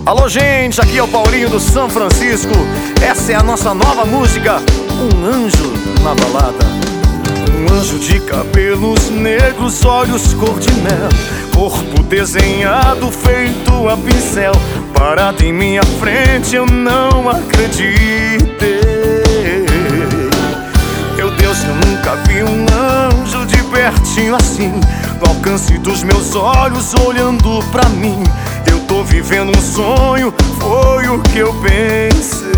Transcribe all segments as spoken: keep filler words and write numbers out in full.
Alô, gente, aqui é o Paulinho do São Francisco. Essa é a nossa nova música, Um Anjo na Balada. Um anjo de cabelos negros, olhos cor de mel, corpo desenhado feito a pincel, parado em minha frente, eu não acreditei. Meu Deus, eu nunca vi um anjo de pertinho assim, no alcance dos meus olhos, olhando pra mim. Eu tô vivendo um sonho, foi o que eu pensei.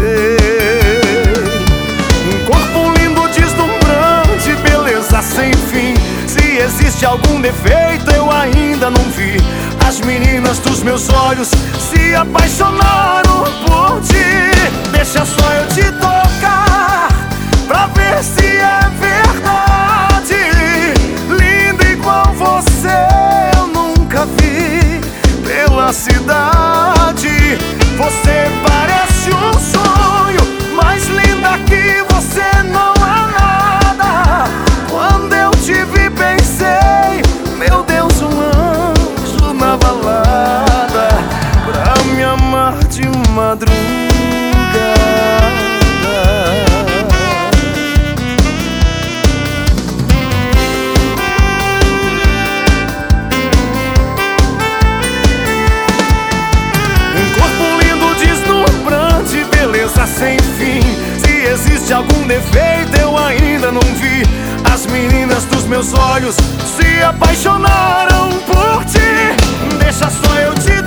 Um corpo lindo, deslumbrante, beleza sem fim. Se existe algum defeito, eu ainda não vi. As meninas dos meus olhos se apaixonaram por ti. Deixa só eu te tocar, pra ver se é verdade. Linda igual você eu nunca vi pela cidade. Você parece um sonho, mais linda que você não é nada. Quando eu te vi pensei, meu Deus, um anjo na balada, pra me amar de madrugada. Sem fim, se existe algum defeito eu ainda não vi. As meninas dos meus olhos se apaixonaram por ti. Deixa só eu te